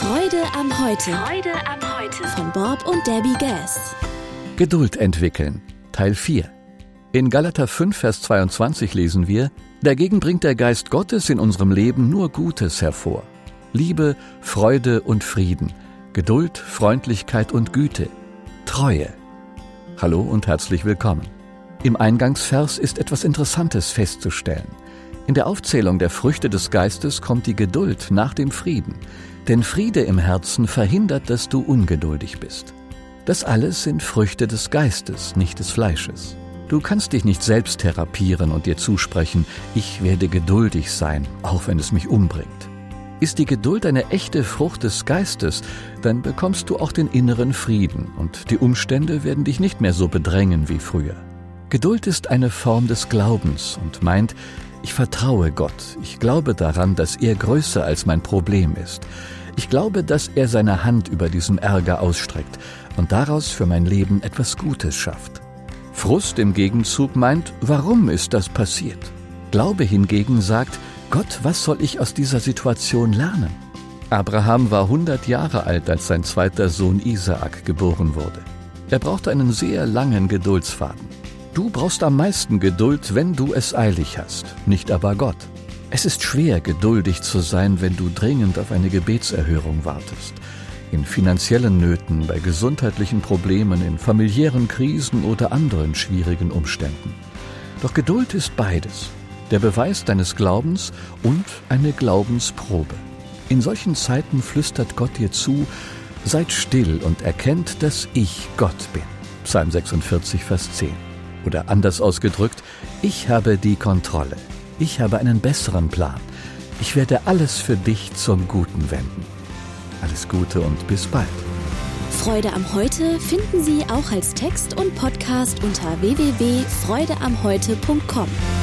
Freude am Heute. Freude am Heute. Von Bob und Debbie Gass. Geduld entwickeln, Teil 4. In Galater 5, Vers 22 lesen wir: Dagegen bringt der Geist Gottes in unserem Leben nur Gutes hervor. Liebe, Freude und Frieden, Geduld, Freundlichkeit und Güte, Treue. Hallo und herzlich willkommen. Im Eingangsvers ist etwas Interessantes festzustellen. In der Aufzählung der Früchte des Geistes kommt die Geduld nach dem Frieden. Denn Friede im Herzen verhindert, dass du ungeduldig bist. Das alles sind Früchte des Geistes, nicht des Fleisches. Du kannst dich nicht selbst therapieren und dir zusprechen, ich werde geduldig sein, auch wenn es mich umbringt. Ist die Geduld eine echte Frucht des Geistes, dann bekommst du auch den inneren Frieden und die Umstände werden dich nicht mehr so bedrängen wie früher. Geduld ist eine Form des Glaubens und meint, ich vertraue Gott, ich glaube daran, dass er größer als mein Problem ist. Ich glaube, dass er seine Hand über diesen Ärger ausstreckt und daraus für mein Leben etwas Gutes schafft. Frust im Gegenzug meint, warum ist das passiert? Glaube hingegen sagt, Gott, was soll ich aus dieser Situation lernen? Abraham war 100 Jahre alt, als sein zweiter Sohn Isaak geboren wurde. Er brauchte einen sehr langen Geduldsfaden. Du brauchst am meisten Geduld, wenn du es eilig hast, nicht aber Gott. Es ist schwer, geduldig zu sein, wenn du dringend auf eine Gebetserhörung wartest. In finanziellen Nöten, bei gesundheitlichen Problemen, in familiären Krisen oder anderen schwierigen Umständen. Doch Geduld ist beides. Der Beweis deines Glaubens und eine Glaubensprobe. In solchen Zeiten flüstert Gott dir zu, seid still und erkennt, dass ich Gott bin. Psalm 46, Vers 10. Oder anders ausgedrückt, ich habe die Kontrolle. Ich habe einen besseren Plan. Ich werde alles für dich zum Guten wenden. Alles Gute und bis bald. Freude am Heute finden Sie auch als Text und Podcast unter www.freudeamheute.com.